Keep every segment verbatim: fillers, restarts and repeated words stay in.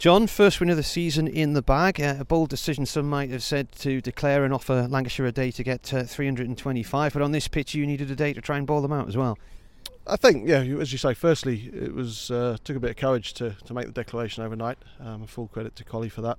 John, first win of the season in the bag. Uh, a bold decision, some might have said, to declare and offer Lancashire a day to get uh, three hundred twenty-five, but on this pitch you needed a day to try and bowl them out as well. I think, yeah, as you say, firstly, it was uh, took a bit of courage to, to make the declaration overnight. Um, full credit to Collie for that.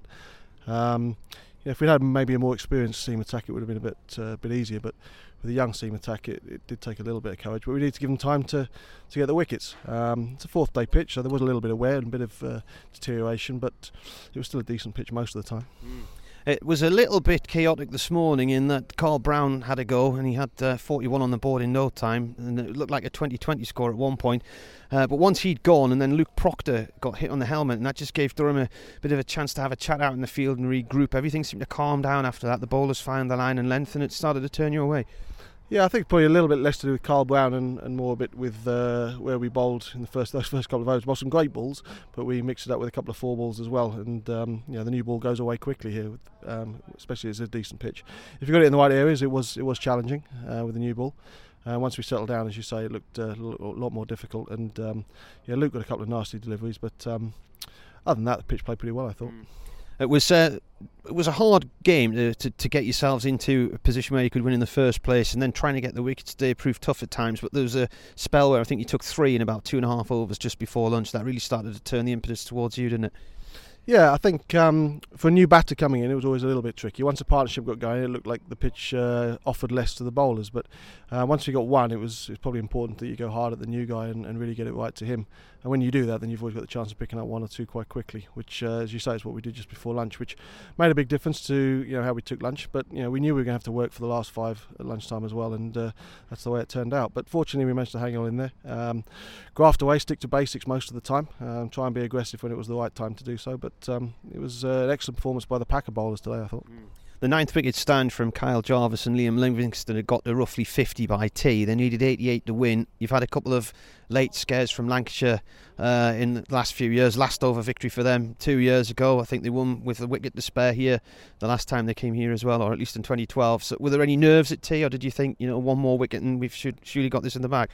Um, yeah, if we'd had maybe a more experienced seam attack, it would have been a bit uh, bit easier. But with a young seam attack, it, it did take a little bit of courage. But we need to give them time to, to get the wickets. Um, it's a fourth day pitch, so there was a little bit of wear and a bit of uh, deterioration, but it was still a decent pitch most of the time. Mm. It was a little bit chaotic this morning in that Carl Brown had a go and he had uh, forty-one on the board in no time, and it looked like a twenty twenty score at one point. Uh, but once he'd gone, and then Luke Proctor got hit on the helmet, and that just gave Durham a bit of a chance to have a chat out in the field and regroup. Everything seemed to calm down after that. The bowlers found the line and length, and it started to turn your way. Yeah, I think probably a little bit less to do with Carl Brown and, and more a bit with uh, where we bowled in the first those first couple of overs. Bowled some great balls, but we mixed it up with a couple of four balls as well. And um, you know, the new ball goes away quickly here, with, um, especially as a decent pitch. If you got it in the right areas, it was it was challenging uh, with the new ball. Uh, once we settled down, as you say, it looked uh, a lot more difficult. And um, yeah, Luke got a couple of nasty deliveries, but um, other than that, the pitch played pretty well, I thought. Mm. It was uh, it was a hard game to, to to get yourselves into a position where you could win in the first place, and then trying to get the wickets today proved tough at times. But there was a spell where I think you took three in about two and a half overs just before lunch. That really started to turn the impetus towards you, didn't it? Yeah, I think um, for a new batter coming in, it was always a little bit tricky. Once the partnership got going, it looked like the pitch uh, offered less to the bowlers. But uh, once we got one, it was, it was probably important that you go hard at the new guy and, and really get it right to him. And when you do that, then you've always got the chance of picking up one or two quite quickly, which, uh, as you say, is what we did just before lunch, which made a big difference to you know how we took lunch. But you know we knew we were going to have to work for the last five at lunchtime as well, and uh, that's the way it turned out. But fortunately, we managed to hang on in there, um, graft away, stick to basics most of the time, um, try and be aggressive when it was the right time to do so. But um, it was uh, an excellent performance by the Packer bowlers today, I thought. Mm. The ninth wicket stand from Kyle Jarvis and Liam Livingston had got to roughly fifty by tea. They needed eighty-eight to win. You've had a couple of late scares from Lancashire uh, in the last few years. Last over victory for them two years ago. I think they won with a wicket to spare here the last time they came here as well, or at least in twenty twelve. So were there any nerves at tea, or did you think, you know, one more wicket and we've should, surely got this in the bag?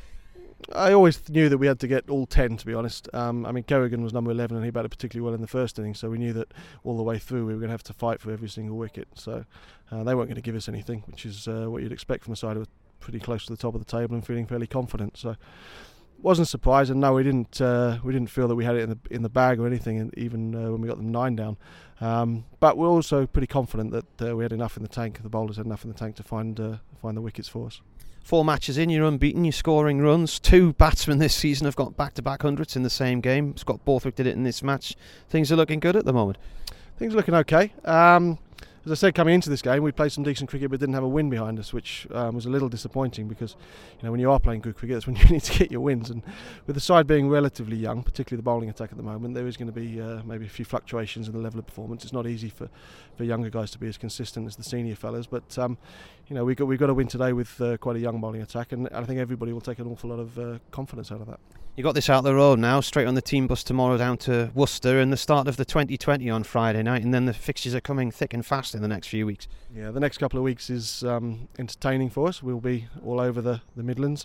I always knew that we had to get all ten, to be honest. Um, I mean, Kerrigan was number eleven and he batted particularly well in the first innings, so we knew that all the way through we were going to have to fight for every single wicket. So uh, they weren't going to give us anything, which is uh, what you'd expect from a side who was pretty close to the top of the table and feeling fairly confident. So wasn't surprised, and no, we didn't. Uh, we didn't feel that we had it in the in the bag or anything, and even uh, when we got them nine down. Um, but we're also pretty confident that uh, we had enough in the tank. The bowlers had enough in the tank to find uh, find the wickets for us. Four matches in, you're unbeaten, you're scoring runs. Two batsmen this season have got back-to-back hundreds in the same game. Scott Borthwick did it in this match. Things are looking good at the moment. Things are looking okay. Um, as I said, coming into this game, we played some decent cricket but didn't have a win behind us, which um, was a little disappointing because, you know, when you are playing good cricket, that's when you need to get your wins. And with the side being relatively young, particularly the bowling attack at the moment, there is going to be uh, maybe a few fluctuations in the level of performance. It's not easy for, for younger guys to be as consistent as the senior fellas, but um, you know, we got we've got to win today with uh, quite a young bowling attack, and I think everybody will take an awful lot of uh, confidence out of that. You got this out the road now, straight on the team bus tomorrow down to Worcester, and the start of the twenty twenty on Friday night, and then the fixtures are coming thick and fast in the next few weeks. Yeah, the next couple of weeks is um, entertaining for us. We'll be all over the, the Midlands,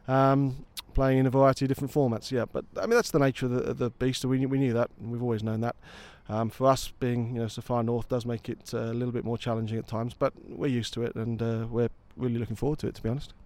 um, playing in a variety of different formats. Yeah, but I mean that's the nature of the, of the beast. We we knew that, and we've always known that. Um, for us, being you know so far north does make it uh, a little bit more challenging at times, but we're used to it, and uh, we're really looking forward to it, to be honest.